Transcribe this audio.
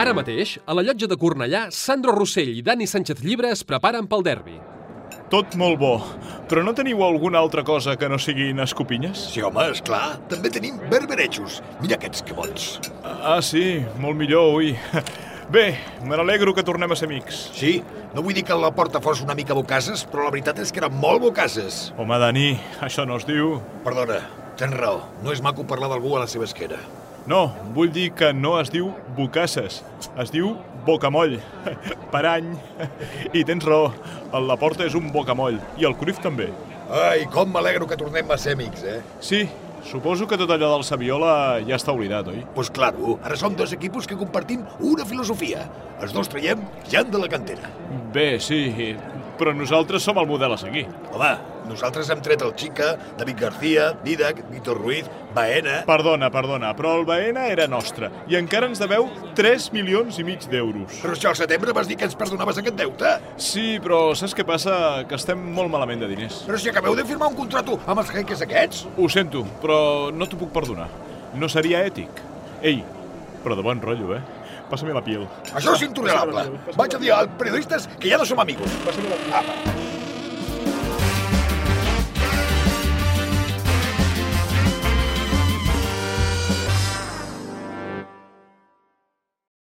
Ara mateix, a la llotja de Cornellà, Sandro Rossell i Dani Sánchez Llibre es preparen pel derbi. Tot molt bo, però no teniu alguna altra cosa que no siguin escopinyes? Sí, home, esclar, també tenim berberejos. Mira aquests que bons. Ah, sí, molt millor, ui. Bé, me n'alegro que tornem a ser amics. Sí, no vull dir que la porta fos una mica bocases, però la veritat és que eren molt bocases. Home, Dani, això no es diu... Perdona, tens raó, no és maco parlar d'algú a la seva esquena. No, vull dir que no es diu bocasses, es diu bocamoll, per any. I tens raó, el Laporta és un bocamoll, i el Cruyff també. Ai, com m'alegro que tornem a ser amics, eh? Sí, suposo que tot allò del Saviola ja està oblidat, oi? Pues claro, ara som dos equipos que compartim una filosofia. Els dos traiem gent de la cantera. Bé, sí, però nosaltres som el model a seguir. Home, nosaltres hem tret el Chica, David García, Didac, Víctor Ruiz, Baena... Perdona, però el Baena era nostre i encara ens deveu 3,5 milions d'euros. Però això al setembre vas dir que ens perdonaves aquest deute. Sí, però saps què passa? Que estem molt malament de diners. Però si acabeu de firmar un contrato amb els jeques aquests. Ho sento, però no t'ho puc perdonar. No seria ètic. Ei, però de bon rotllo, eh? Pásame la piel. Això és intolerable. Vaig a dir als periodistes que ja no som amigos. Pásame la piel. Apa.